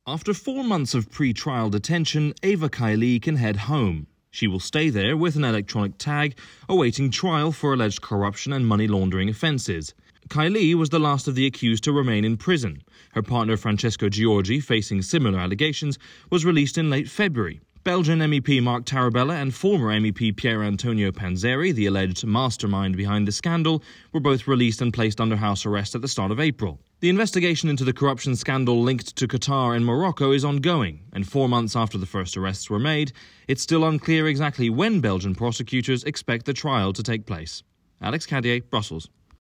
After 4 months of pre-trial detention, Ava Kaili can head home. She will stay there with an electronic tag, awaiting trial for alleged corruption and money laundering offences. Kaili was the last of the accused to remain in prison. Her partner Francesco Giorgi, facing similar allegations, was released in late February. Belgian MEP Mark Tarabella and former MEP Pier Antonio Panzeri, the alleged mastermind behind the scandal, were both released and placed under house arrest at the start of April. The investigation into the corruption scandal linked to Qatar and Morocco is ongoing, and 4 months after the first arrests were made, it's still unclear exactly when Belgian prosecutors expect the trial to take place. Alex Cadier, Brussels.